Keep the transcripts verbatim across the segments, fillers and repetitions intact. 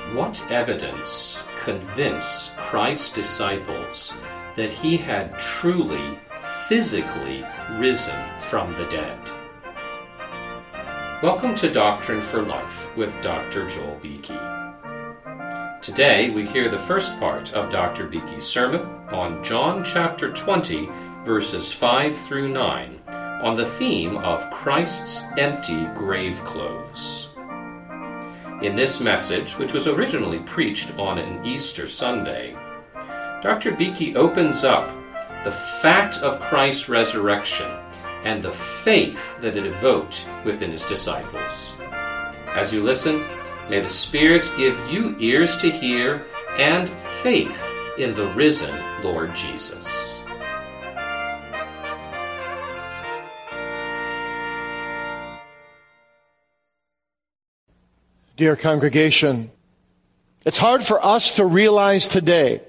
What evidence convinced Christ's disciples that he had truly, physically risen from the dead? Welcome to Doctrine for Life with Doctor Joel Beeke. Today we hear the first part of Doctor Beeke's sermon on John chapter twenty, verses five through nine, on the theme of Christ's empty grave clothes. In this message, which was originally preached on an Easter Sunday, Doctor Beeke opens up the fact of Christ's resurrection and the faith that it evoked within his disciples. As you listen, may the Spirit give you ears to hear and faith in the risen Lord Jesus. Dear congregation, it's hard for us to realize today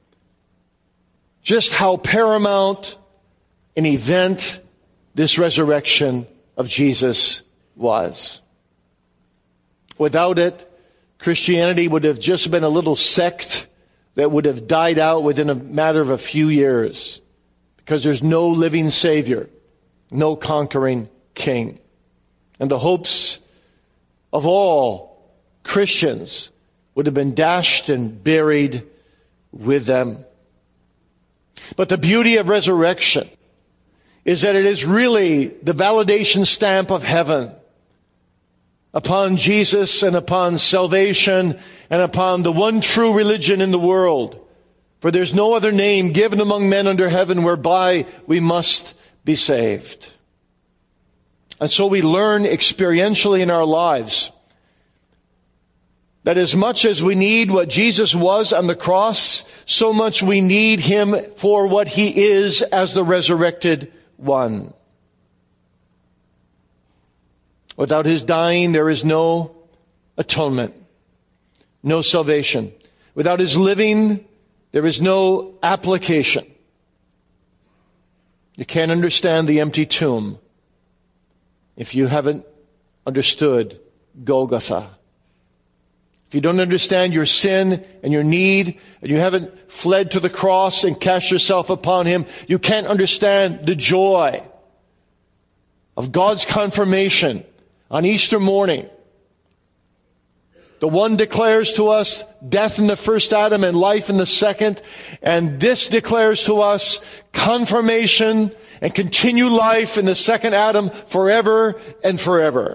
just how paramount an event this resurrection of Jesus was. Without it, Christianity would have just been a little sect that would have died out within a matter of a few years, because there's no living Savior, no conquering King. And the hopes of all Christians would have been dashed and buried with them. But the beauty of resurrection is that it is really the validation stamp of heaven upon Jesus and upon salvation and upon the one true religion in the world. For there's no other name given among men under heaven whereby we must be saved. And so we learn experientially in our lives that as much as we need what Jesus was on the cross, so much we need him for what he is as the resurrected one. Without his dying, there is no atonement, no salvation. Without his living, there is no application. You can't understand the empty tomb if you haven't understood Golgotha. If you don't understand your sin and your need, and you haven't fled to the cross and cast yourself upon him, you can't understand the joy of God's confirmation on Easter morning. The one declares to us death in the first Adam and life in the second, and this declares to us confirmation and continued life in the second Adam forever and forever.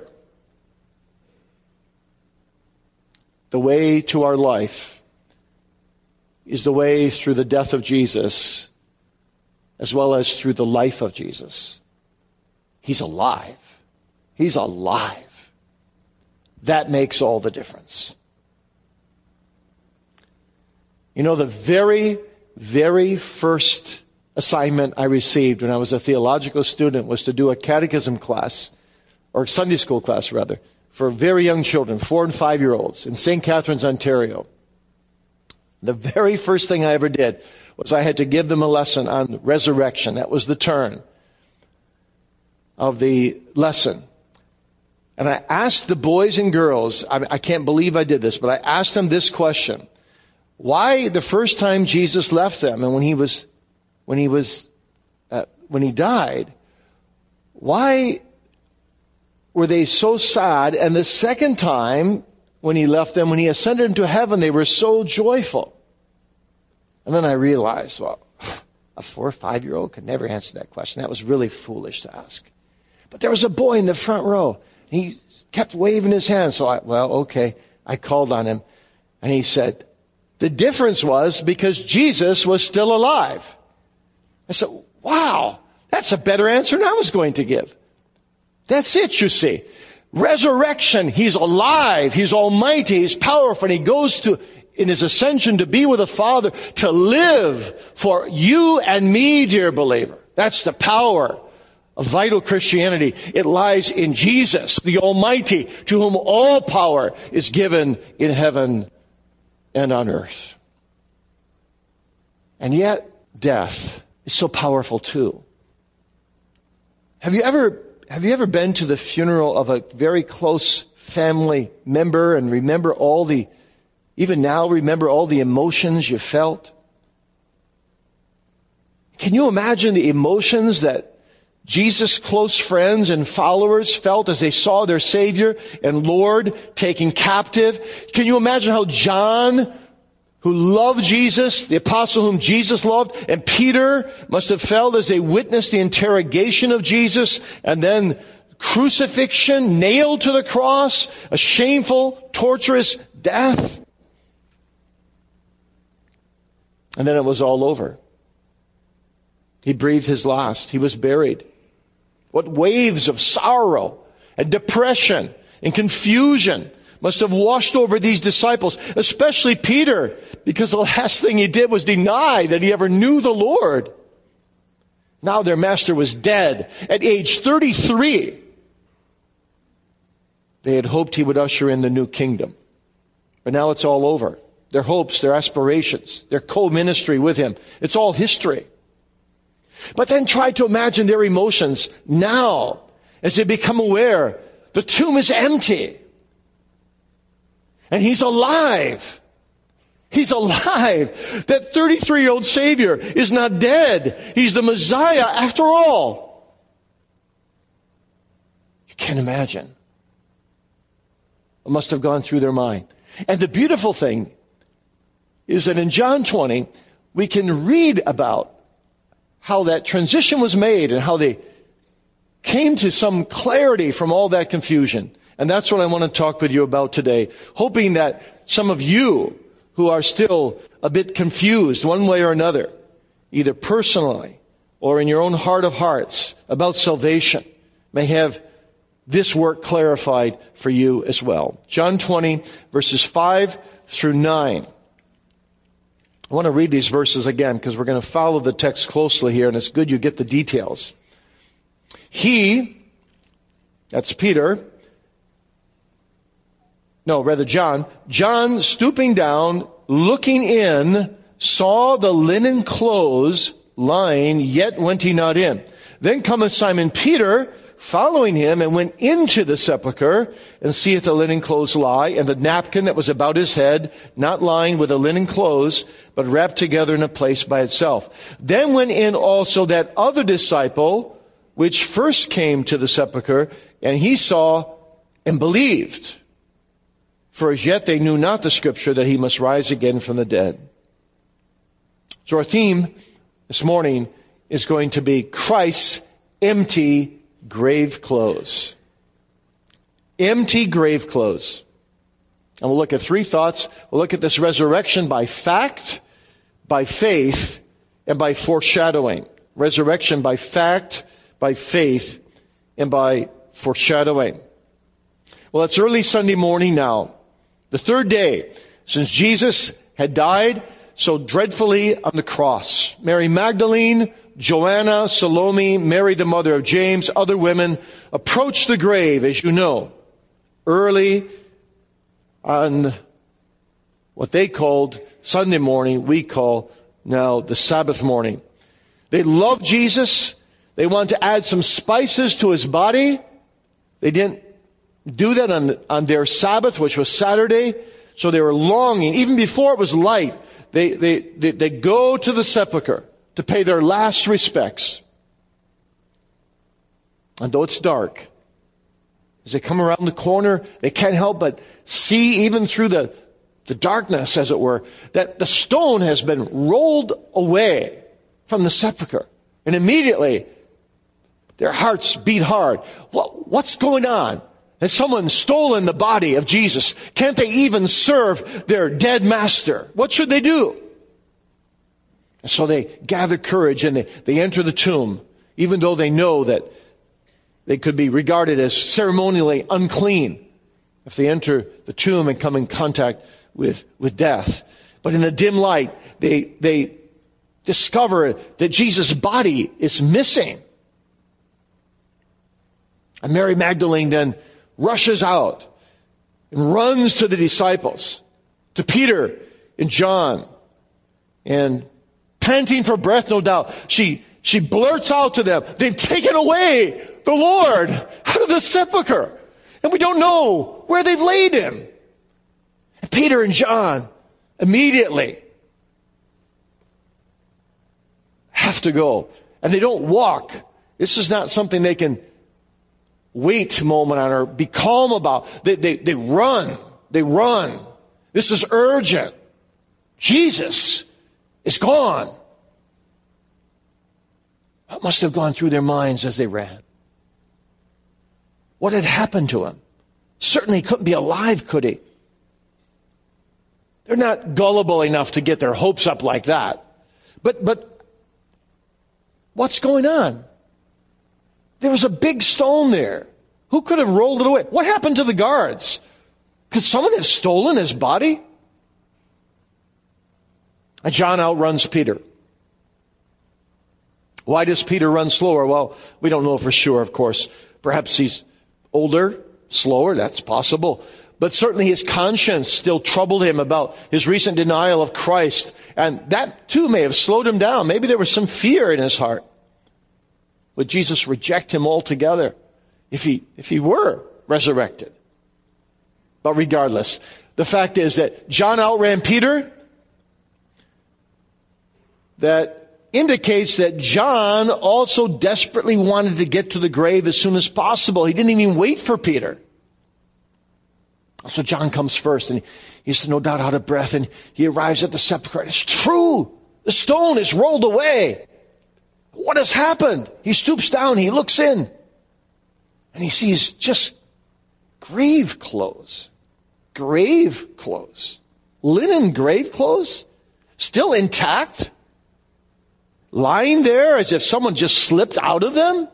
The way to our life is the way through the death of Jesus, as well as through the life of Jesus. He's alive. He's alive. That makes all the difference. You know, the very, very first assignment I received when I was a theological student was to do a catechism class, or Sunday school class rather, for very young children, four and five-year-olds, in Saint Catharines, Ontario. The very first thing I ever did was I had to give them a lesson on resurrection. That was the turn of the lesson. And I asked the boys and girls, I, I can't believe I did this, but I asked them this question. Why the first time Jesus left them and when he was, when he was, uh, when he died, why were they so sad? And the second time, when he left them, when he ascended into heaven, they were so joyful. And then I realized, well, a four or five-year-old could never answer that question. That was really foolish to ask. But there was a boy in the front row. He kept waving his hand. So I, well, okay, I called on him. And he said, the difference was because Jesus was still alive. I said, wow, that's a better answer than I was going to give. That's it, you see. Resurrection, he's alive, he's almighty, he's powerful, and he goes to, in his ascension, to be with the Father, to live for you and me, dear believer. That's the power of vital Christianity. It lies in Jesus, the Almighty, to whom all power is given in heaven and on earth. And yet, death is so powerful too. Have you ever Have you ever been to the funeral of a very close family member and remember all the even now remember all the emotions you felt? Can you imagine the emotions that Jesus' close friends and followers felt as they saw their Savior and Lord taken captive? Can you imagine how John, who loved Jesus, the apostle whom Jesus loved, and Peter must have felt as they witnessed the interrogation of Jesus and then crucifixion, nailed to the cross, a shameful, torturous death? And then it was all over. He breathed his last. He was buried. What waves of sorrow and depression and confusion must have washed over these disciples, especially Peter, because the last thing he did was deny that he ever knew the Lord. Now their master was dead at age thirty-three. They had hoped he would usher in the new kingdom. But now it's all over. Their hopes, their aspirations, their co-ministry with him, it's all history. But then try to imagine their emotions now as they become aware the tomb is empty. And he's alive. He's alive. That thirty-three-year-old Savior is not dead. He's the Messiah after all. You can't imagine. It must have gone through their mind. And the beautiful thing is that in John twenty, we can read about how that transition was made and how they came to some clarity from all that confusion. And that's what I want to talk with you about today, hoping that some of you who are still a bit confused one way or another, either personally or in your own heart of hearts about salvation, may have this work clarified for you as well. John twenty, verses five through nine. I want to read these verses again because we're going to follow the text closely here, and it's good you get the details. He, that's Peter, no, rather John, John stooping down, looking in, saw the linen clothes lying, yet went he not in. Then cometh Simon Peter, following him, and went into the sepulchre, and seeth the linen clothes lie, and the napkin that was about his head, not lying with the linen clothes, but wrapped together in a place by itself. Then went in also that other disciple, which first came to the sepulchre, and he saw and believed. For as yet they knew not the scripture that he must rise again from the dead. So our theme this morning is going to be Christ's empty grave clothes. Empty grave clothes. And we'll look at three thoughts. We'll look at this resurrection by fact, by faith, and by foreshadowing. Resurrection by fact, by faith, and by foreshadowing. Well, it's early Sunday morning now. The third day since Jesus had died so dreadfully on the cross. Mary Magdalene, Joanna, Salome, Mary the mother of James, other women approached the grave, as you know, early on what they called Sunday morning, we call now the Sabbath morning. They loved Jesus. They wanted to add some spices to his body. They didn't do that on, on their Sabbath, which was Saturday. So they were longing, even before it was light, they, they, they, they go to the sepulchre to pay their last respects. And though it's dark, as they come around the corner, they can't help but see, even through the, the darkness, as it were, that the stone has been rolled away from the sepulchre. And immediately, their hearts beat hard. What, what's going on? Has someone stolen the body of Jesus? Can't they even serve their dead master? What should they do? And so they gather courage and they, they enter the tomb, even though they know that they could be regarded as ceremonially unclean if they enter the tomb and come in contact with, with death. But in the dim light, they, they discover that Jesus' body is missing. And Mary Magdalene then rushes out and runs to the disciples, to Peter and John, and panting for breath, no doubt, she, she blurts out to them, they've taken away the Lord out of the sepulchre, and we don't know where they've laid him. And Peter and John immediately have to go. And they don't walk. This is not something they can wait a moment on or be calm about. They, they, they run. They run. This is urgent. Jesus is gone. What must have gone through their minds as they ran? What had happened to him? Certainly he couldn't be alive, could he? They're not gullible enough to get their hopes up like that. But, but, what's going on? There was a big stone there. Who could have rolled it away? What happened to the guards? Could someone have stolen his body? And John outruns Peter. Why does Peter run slower? Well, we don't know for sure, of course. Perhaps he's older, slower, that's possible. But certainly his conscience still troubled him about his recent denial of Christ. And that too may have slowed him down. Maybe there was some fear in his heart. Would Jesus reject him altogether if he, if he were resurrected? But regardless, the fact is that John outran Peter. That indicates that John also desperately wanted to get to the grave as soon as possible. He didn't even wait for Peter. So John comes first, and he's no doubt out of breath, and he arrives at the sepulchre. It's true. The stone is rolled away. What has happened? He stoops down, he looks in, and he sees just grave clothes. Grave clothes. Linen grave clothes? Still intact? Lying there as if someone just slipped out of them?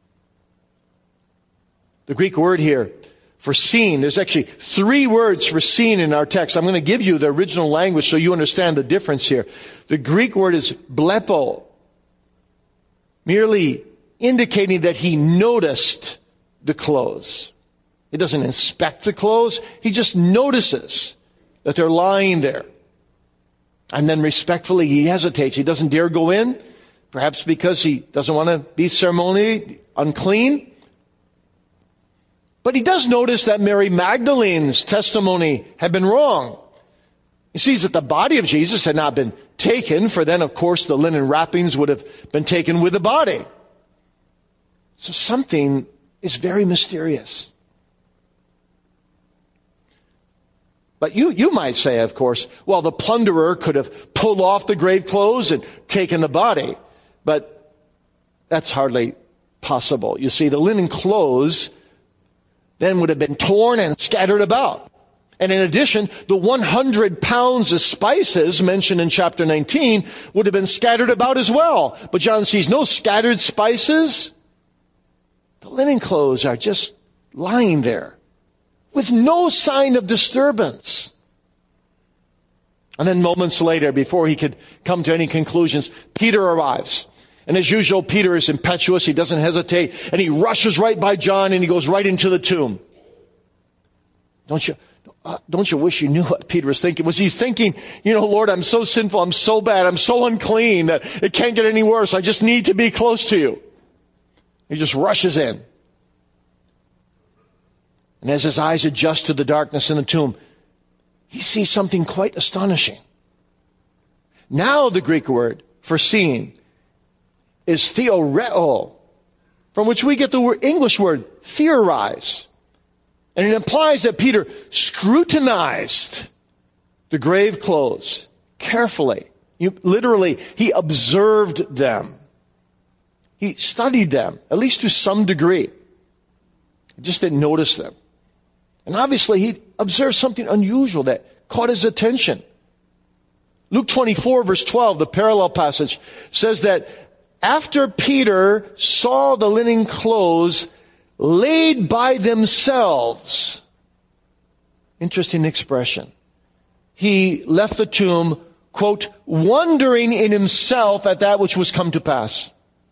The Greek word here for seen, there's actually three words for seen in our text. I'm going to give you the original language so you understand the difference here. The Greek word is blepo, merely indicating that he noticed the clothes. He doesn't inspect the clothes. He just notices that they're lying there. And then respectfully he hesitates. He doesn't dare go in, perhaps because he doesn't want to be ceremonially unclean. But he does notice that Mary Magdalene's testimony had been wrong. He sees that the body of Jesus had not been taken, for then, of course, the linen wrappings would have been taken with the body. So something is very mysterious. But you, you might say, of course, well, the plunderer could have pulled off the grave clothes and taken the body. But that's hardly possible. You see, the linen clothes then would have been torn and scattered about. And in addition, the one hundred pounds of spices mentioned in chapter nineteen would have been scattered about as well. But John sees no scattered spices. The linen clothes are just lying there with no sign of disturbance. And then moments later, before he could come to any conclusions, Peter arrives. And as usual, Peter is impetuous. He doesn't hesitate. And he rushes right by John and he goes right into the tomb. Don't you, uh, don't you wish you knew what Peter was thinking? Was he thinking, you know, Lord, I'm so sinful, I'm so bad, I'm so unclean that it can't get any worse. I just need to be close to you. He just rushes in. And as his eyes adjust to the darkness in the tomb, he sees something quite astonishing. Now the Greek word for seeing is theoreo, from which we get the word, English word theorize. And it implies that Peter scrutinized the grave clothes carefully. You, literally, he observed them. He studied them, at least to some degree. He just didn't notice them. And obviously he observed something unusual that caught his attention. Luke twenty-four verse twelve, the parallel passage, says that after Peter saw the linen clothes laid by themselves, interesting expression, he left the tomb, quote, wondering in himself at that which was come to pass.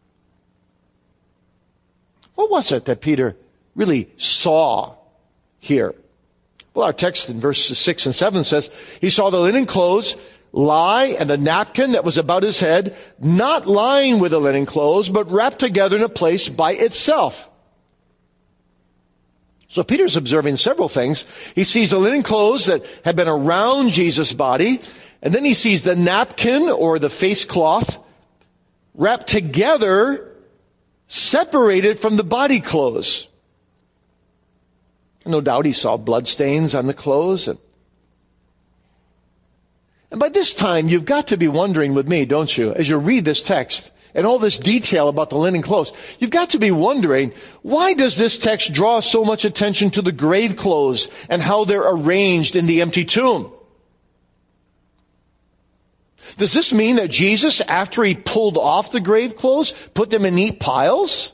What was it that Peter really saw here? Well, our text in verses six and seven says, he saw the linen clothes lie and the napkin that was about his head, not lying with the linen clothes, but wrapped together in a place by itself. So Peter's observing several things. He sees the linen clothes that had been around Jesus' body, and then he sees the napkin or the face cloth wrapped together, separated from the body clothes. No doubt he saw bloodstains on the clothes. And, and by this time, you've got to be wondering with me, don't you, as you read this text and all this detail about the linen clothes, you've got to be wondering, why does this text draw so much attention to the grave clothes and how they're arranged in the empty tomb? Does this mean that Jesus, after he pulled off the grave clothes, put them in neat piles?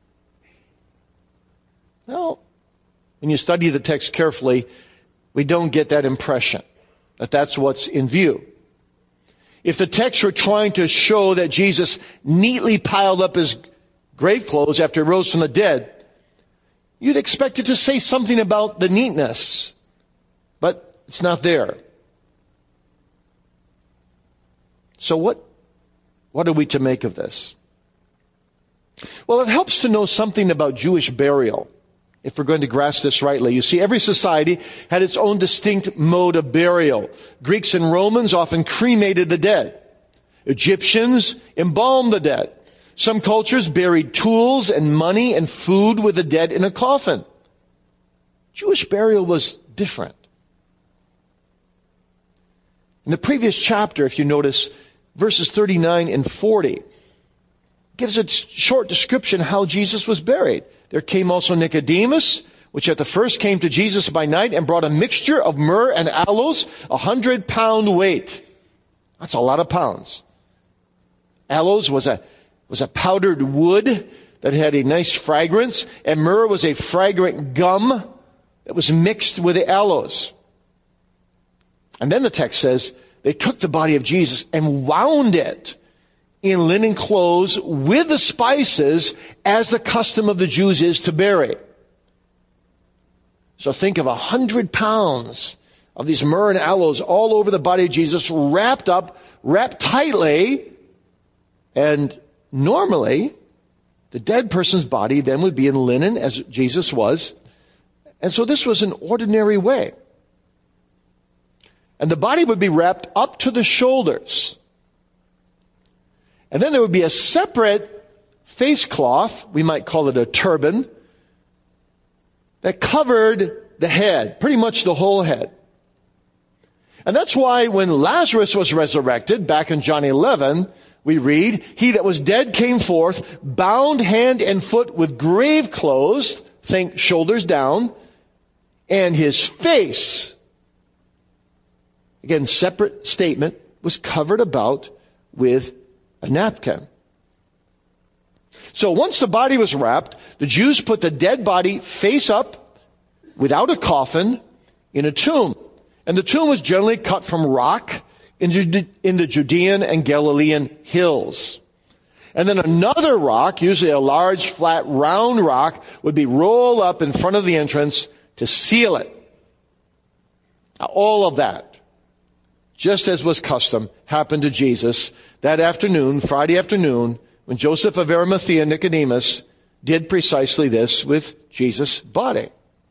No. When you study the text carefully, we don't get that impression that that's what's in view. If the text were trying to show that Jesus neatly piled up his grave clothes after he rose from the dead, you'd expect it to say something about the neatness, but it's not there. So what, what are we to make of this? Well, it helps to know something about Jewish burial, if we're going to grasp this rightly. You see, every society had its own distinct mode of burial. Greeks and Romans often cremated the dead. Egyptians embalmed the dead. Some cultures buried tools and money and food with the dead in a coffin. Jewish burial was different. In the previous chapter, if you notice, verses thirty-nine and forty gives a short description how Jesus was buried. There came also Nicodemus, which at the first came to Jesus by night and brought a mixture of myrrh and aloes, a hundred pound weight. That's a lot of pounds. Aloes was a, was a powdered wood that had a nice fragrance, and myrrh was a fragrant gum that was mixed with the aloes. And then the text says, they took the body of Jesus and wound it in linen clothes with the spices, as the custom of the Jews is to bury. So think of a hundred pounds of these myrrh and aloes all over the body of Jesus, wrapped up, wrapped tightly, and normally the dead person's body then would be in linen, as Jesus was. And so this was an ordinary way. And the body would be wrapped up to the shoulders. And then there would be a separate face cloth, we might call it a turban, that covered the head, pretty much the whole head. And that's why when Lazarus was resurrected, back in John eleven, we read, he that was dead came forth, bound hand and foot with grave clothes, think shoulders down, and his face, again, separate statement, was covered about with a napkin. So once the body was wrapped, the Jews put the dead body face up, without a coffin, in a tomb. And the tomb was generally cut from rock in the Judean and Galilean hills. And then another rock, usually a large, flat, round rock, would be rolled up in front of the entrance to seal it. Now, all of that, just as was custom, happened to Jesus that afternoon, Friday afternoon, when Joseph of Arimathea and Nicodemus did precisely this with Jesus' body.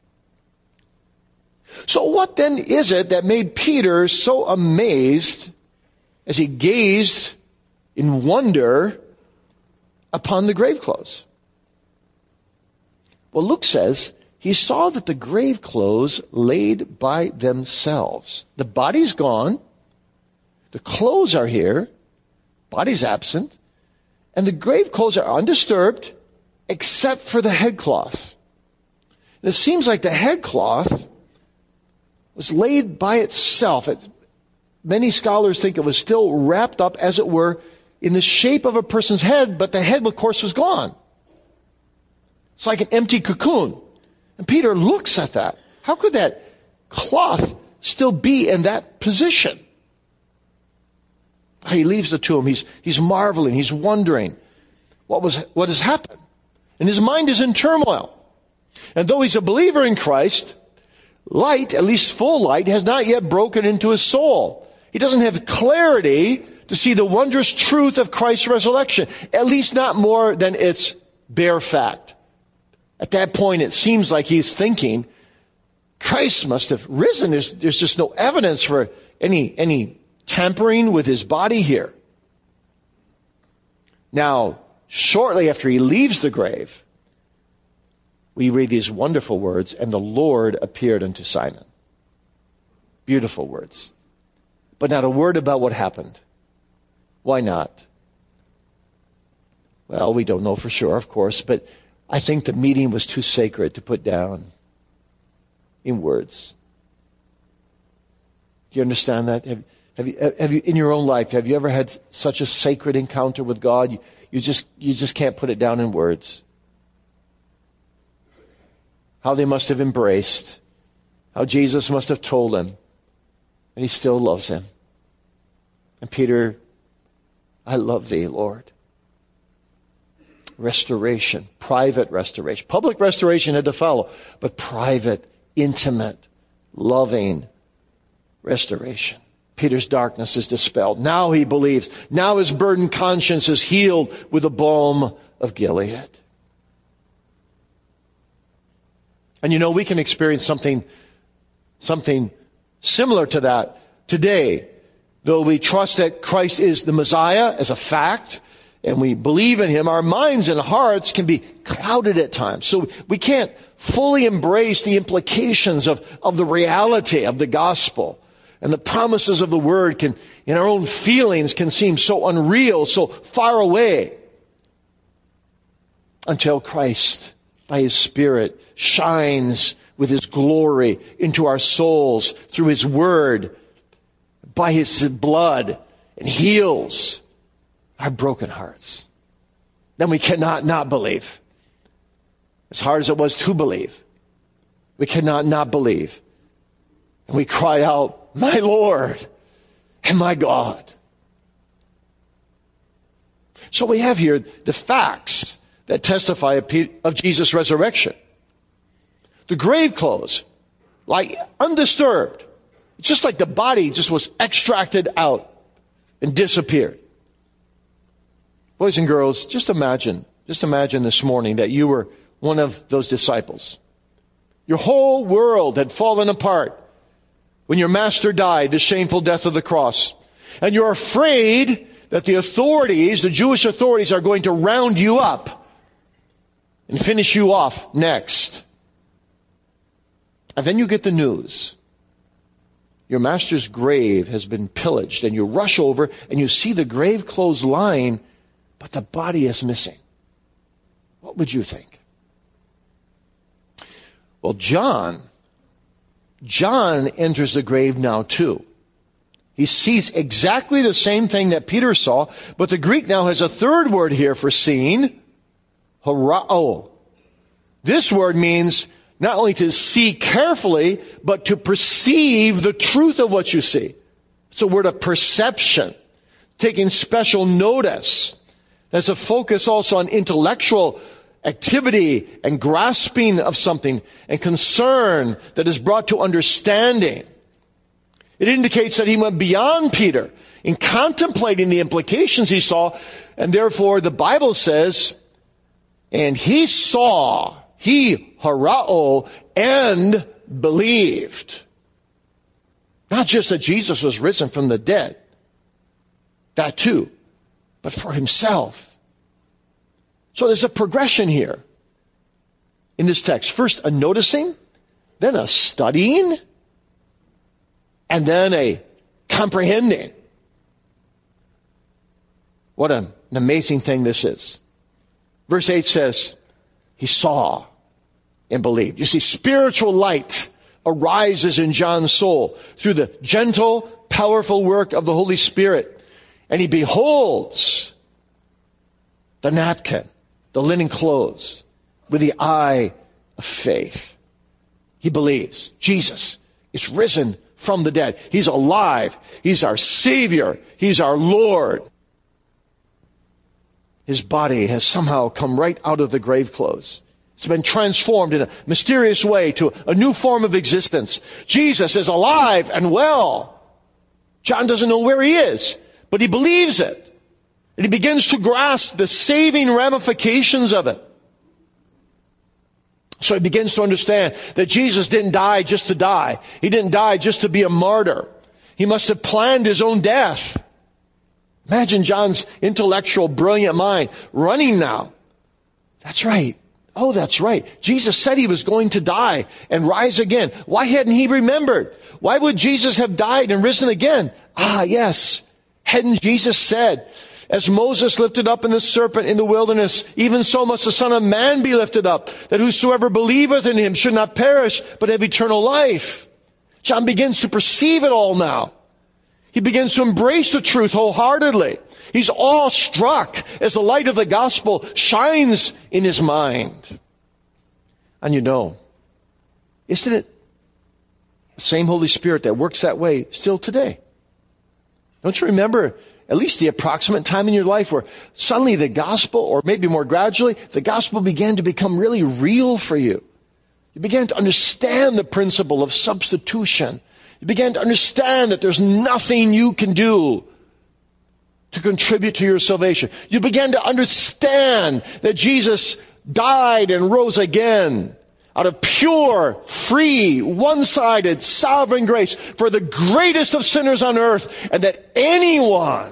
So what then is it that made Peter so amazed as he gazed in wonder upon the grave clothes? Well, Luke says he saw that the grave clothes laid by themselves. The body's gone. The clothes are here. Body's absent. And the grave clothes are undisturbed except for the headcloth. And it seems like the headcloth was laid by itself. It, many scholars think it was still wrapped up, as it were, in the shape of a person's head, but the head, of course, was gone. It's like an empty cocoon. And Peter looks at that. How could that cloth still be in that position? He leaves the tomb. He's, he's marveling. He's wondering what was, what has happened. And his mind is in turmoil. And though he's a believer in Christ, light, at least full light, has not yet broken into his soul. He doesn't have clarity to see the wondrous truth of Christ's resurrection, at least not more than its bare fact. At that point, it seems like he's thinking, Christ must have risen. There's, there's just no evidence for any, any tampering with his body here. Now, shortly after he leaves the grave, we read these wonderful words, and the Lord appeared unto Simon. Beautiful words. But not a word about what happened. Why not? Well, we don't know for sure, of course, but I think the meeting was too sacred to put down in words. Do you understand that? Have, have, you, have you, in your own life, have you ever had such a sacred encounter with God? You, you just, you just can't put it down in words. How they must have embraced, how Jesus must have told him, and he still loves him. And Peter, I love thee, Lord. Restoration, private restoration. Public restoration had to follow, but private, intimate, loving restoration. Peter's darkness is dispelled. Now he believes. Now his burdened conscience is healed with the balm of Gilead. And you know, we can experience something, something similar to that today. Though we trust that Christ is the Messiah as a fact, and we believe in him, our minds and hearts can be clouded at times. So we can't fully embrace the implications of, of the reality of the gospel. And the promises of the word can, in our own feelings, can seem so unreal, so far away. Until Christ, by his Spirit, shines with his glory into our souls through his word, by his blood, and heals our broken hearts. Then we cannot not believe. As hard as it was to believe, we cannot not believe. And we cry out, my Lord and my God. So we have here the facts that testify of Jesus' resurrection. The grave clothes, like undisturbed. It's just like the body just was extracted out and disappeared. Boys and girls, just imagine, just imagine this morning that you were one of those disciples. Your whole world had fallen apart when your master died, the shameful death of the cross. And you're afraid that the authorities, the Jewish authorities, are going to round you up and finish you off next. And then you get the news. Your master's grave has been pillaged, and you rush over and you see the grave clothes lying, but the body is missing. What would you think? Well, John, John enters the grave now too. He sees exactly the same thing that Peter saw, but the Greek now has a third word here for seeing, horao. This word means not only to see carefully, but to perceive the truth of what you see. It's a word of perception, taking special notice. There's a focus also on intellectual activity and grasping of something and concern that is brought to understanding. It indicates that he went beyond Peter in contemplating the implications he saw, and therefore the Bible says, and he saw, he, horao, and believed. Not just that Jesus was risen from the dead, that too, but for himself. So there's a progression here in this text. First a noticing, then a studying, and then a comprehending. What an amazing thing this is. Verse eight says, he saw and believed. You see, spiritual light arises in John's soul through the gentle, powerful work of the Holy Spirit. And he beholds the napkin, the linen clothes, with the eye of faith. He believes Jesus is risen from the dead. He's alive. He's our Savior. He's our Lord. His body has somehow come right out of the grave clothes. It's been transformed in a mysterious way to a new form of existence. Jesus is alive and well. John doesn't know where he is, but he believes it. And he begins to grasp the saving ramifications of it. So he begins to understand that Jesus didn't die just to die. He didn't die just to be a martyr. He must have planned his own death. Imagine John's intellectual, brilliant mind running now. That's right. Oh, that's right. Jesus said he was going to die and rise again. Why hadn't he remembered? Why would Jesus have died and risen again? Ah, yes. Hadn't Jesus said, as Moses lifted up in the serpent in the wilderness, even so must the Son of Man be lifted up, that whosoever believeth in him should not perish, but have eternal life. John begins to perceive it all now. He begins to embrace the truth wholeheartedly. He's awestruck as the light of the gospel shines in his mind. And you know, isn't it the same Holy Spirit that works that way still today? Don't you remember at least the approximate time in your life where suddenly the gospel, or maybe more gradually, the gospel began to become really real for you? You began to understand the principle of substitution. You began to understand that there's nothing you can do to contribute to your salvation. You began to understand that Jesus died and rose again out of pure, free, one-sided, sovereign grace for the greatest of sinners on earth, and that anyone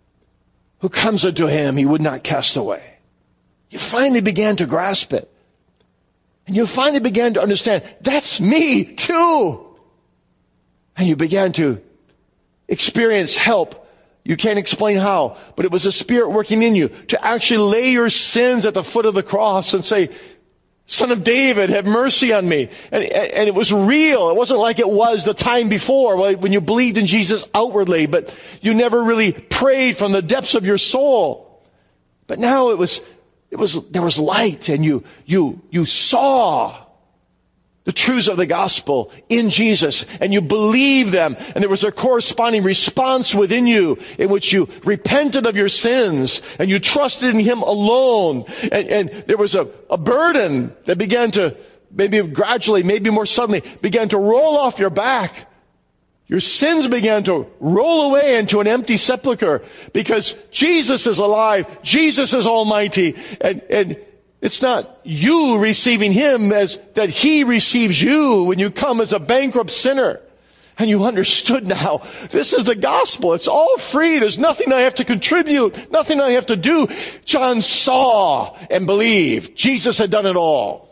who comes unto him he would not cast away. You finally began to grasp it. And you finally began to understand, that's me too. And you began to experience help. You can't explain how, but it was the Spirit working in you to actually lay your sins at the foot of the cross and say, Son of David, have mercy on me. And, and it was real. It wasn't like it was the time before when you believed in Jesus outwardly, but you never really prayed from the depths of your soul. But now it was, it was, there was light, and you, you, you saw the truths of the gospel in Jesus, and you believed them, and there was a corresponding response within you in which you repented of your sins, and you trusted in him alone, and, and there was a, a burden that began to, maybe gradually, maybe more suddenly, began to roll off your back. Your sins began to roll away into an empty sepulcher, because Jesus is alive, Jesus is almighty, and, and it's not you receiving him as that he receives you when you come as a bankrupt sinner. And you understood now, this is the gospel. It's all free. There's nothing I have to contribute, nothing I have to do. John saw and believed. Jesus had done it all.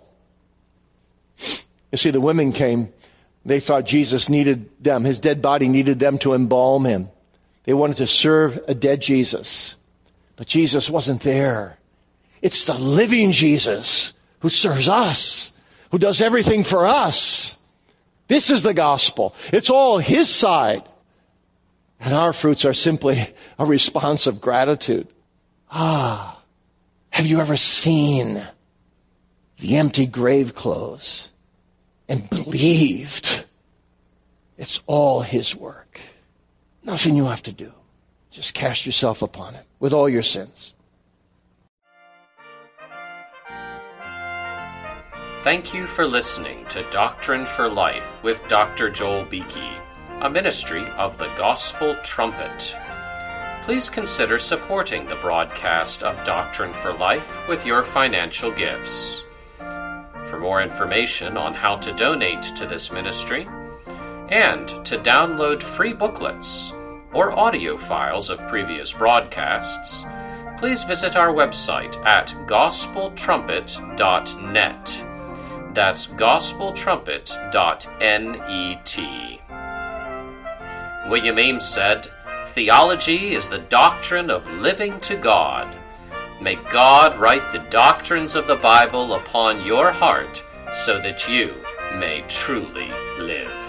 You see, the women came. They thought Jesus needed them. His dead body needed them to embalm him. They wanted to serve a dead Jesus. But Jesus wasn't there. It's the living Jesus who serves us, who does everything for us. This is the gospel. It's all his side. And our fruits are simply a response of gratitude. Ah, have you ever seen the empty grave clothes and believed it's all his work? Nothing you have to do. Just cast yourself upon it with all your sins. Thank you for listening to Doctrine for Life with Doctor Joel Beeke, a ministry of the Gospel Trumpet. Please consider supporting the broadcast of Doctrine for Life with your financial gifts. For more information on how to donate to this ministry, and to download free booklets or audio files of previous broadcasts, please visit our website at gospel trumpet dot net. That's gospel trumpet dot net. William Ames said, "Theology is the doctrine of living to God. May God write the doctrines of the Bible upon your heart so that you may truly live."